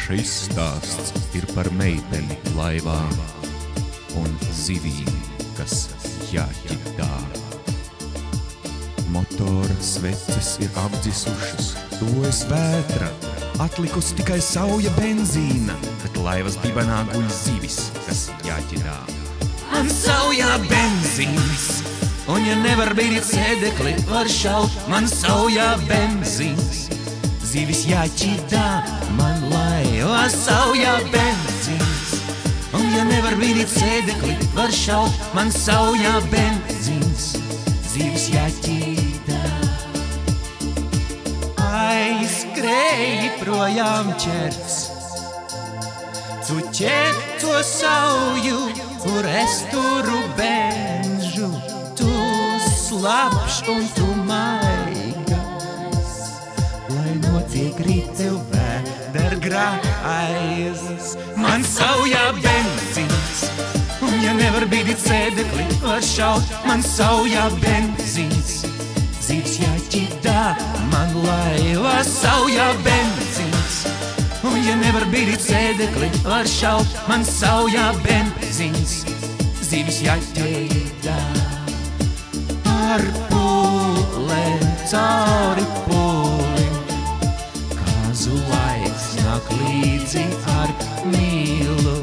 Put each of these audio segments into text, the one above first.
Šis stāsts ir par meiteni laivā un zivīm, kas jāķitā. Motora sveces ir apdzisušas, tojas vētra, atlikusi tikai sauja benzīna, bet laivas dibenā guļ zivis, kas jāķitā. Man saujā benzīns, un ja nevar bīdīt sēdekli, var šaut, man saujā benzīns. Zivis jāķitā, man laivā saujā benzīns, un ja nevar bīdīt sēdekli, var šaut, man saujā benzīns. Zivis jāķitā. Aizskrēji projām ķerts, tu ķer to sauju, kur es turu benžu, tu slapš un tu maigas, lai notiek rīt tev vēder grāzes. Man saujā benzīns, un ja nevar bīdīt sēdekli, var šaut, man saujā benzīns. Zivis jāķitā, man laivā saujā benzīns, un ja nevar bīdīt sēdekli, var šaut, man saujā benzīns. Zivis jāķitā. Ar pūlēm cauri pūlim, kāzu laiks nāk līdzi ar mīlu.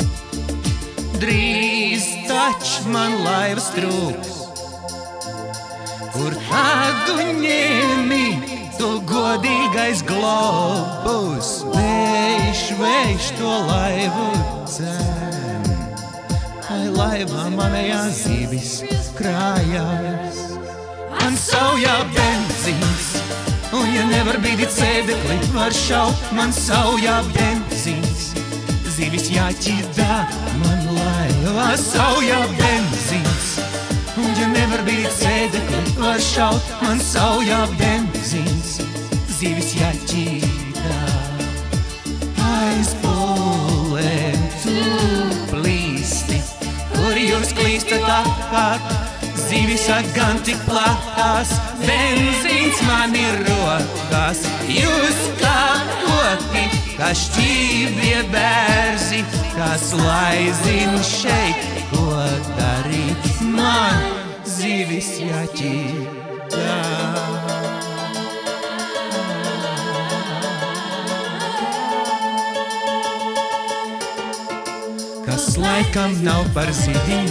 Drīz taču man laivas trūks, kur tādu ņēmi, tu godīgais globus. Vējš to laivu dzēn, ai laivā manējā zivis krājās. Man saujā benzīns, un ja nevar bīdīt sēdekli, var šaut, man saujā benzīns. Zivis jāķitā, man laivā saujā benzīns, un ja nevar bīdīt sēdekli, var šaut, man saujā benzīns. Zivis jāķitā. Aiz pūlēm tu plīsti, kur jūs klīstat apkārt, zivis gan tik plakās, benzīns man ir rokās. Jūs kā koki, kā šķībie bērzi, kas lai zin šeit, ko darīt. Man zivis jāķitā. Kas laikam nav par zivīm,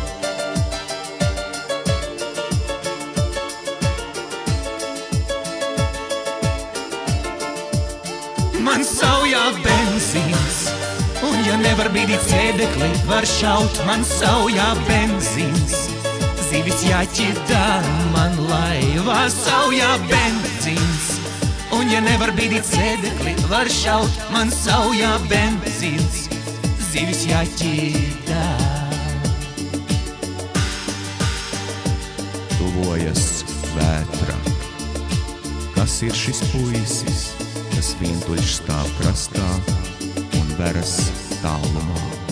man saujā benzīns, un ja nevar bīdīt sēdekli, var šaut, man saujā benzīns. Zivis jāķitā, man laivā saujā benzīns, un ja nevar bīdīt sēdekli, var šaut, man saujā benzīns. Zivis jāķitā. Tuvojas vētra. Kas ir šis puisis, kas vientuļš stāv krastā un veras tālumā?